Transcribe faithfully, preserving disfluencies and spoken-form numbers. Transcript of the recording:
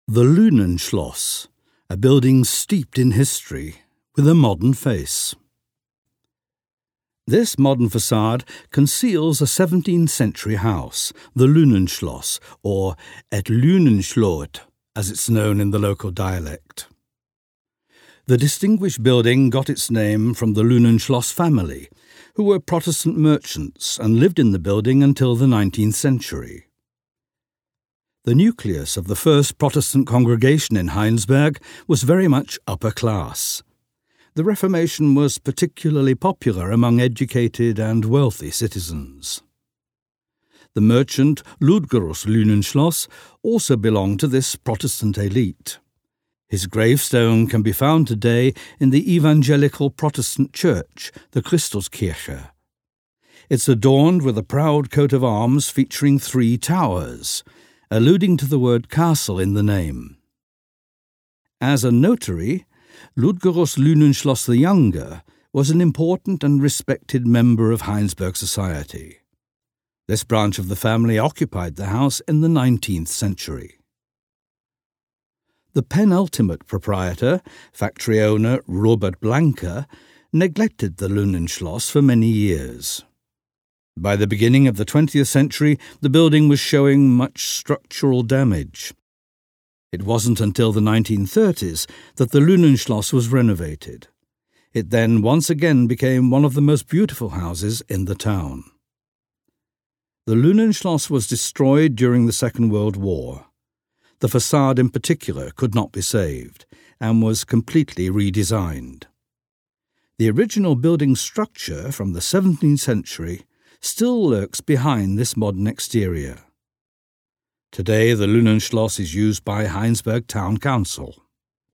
The Luhnenschloss, a building steeped in history with a modern face. This modern facade conceals a seventeenth century house, the Luhnenschloss, or Et Luhnenschloot, as it's known in the local dialect. The distinguished building got its name from the Luhnenschloss family, who were Protestant merchants and lived in the building until the nineteenth century. The nucleus of the first Protestant congregation in Heinsberg was very much upper class. The Reformation was particularly popular among educated and wealthy citizens. The merchant Ludgerus Luhnenschloss also belonged to this Protestant elite. His gravestone can be found today in the Evangelical Protestant Church, the Christuskirche. It's adorned with a proud coat of arms featuring three towers, alluding to the word castle in the name. As a notary, Ludgerus Luhnenschloss the Younger was an important and respected member of Heinsberg society. This branch of the family occupied the house in the nineteenth century. The penultimate proprietor, factory owner Robert Blanker, neglected the Luhnenschloss for many years. By the beginning of the twentieth century, the building was showing much structural damage. It wasn't until the nineteen thirties that the Luhnenschloss was renovated. It then once again became one of the most beautiful houses in the town. The Luhnenschloss was destroyed during the Second World War. The facade in particular could not be saved and was completely redesigned. The original building structure from the seventeenth century still lurks behind this modern exterior. Today the Luhnenschloss is used by Heinsberg Town Council.